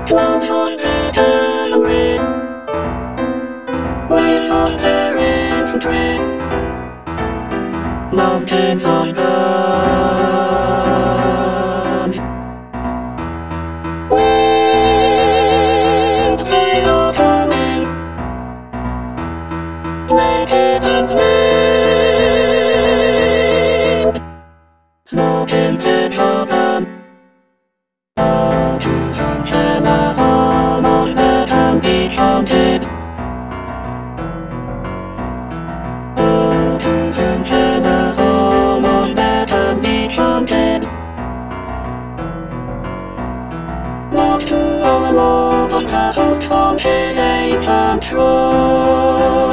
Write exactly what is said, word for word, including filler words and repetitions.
Clouds on the gallery, waves on their infantry, mountains on guns. Wind, they are coming, naked and lame, smoke tinted heaven. All to Angela, someone that can be counted. All to Angela, someone that can be counted. Love to all alone on the hosts on his ancient throne.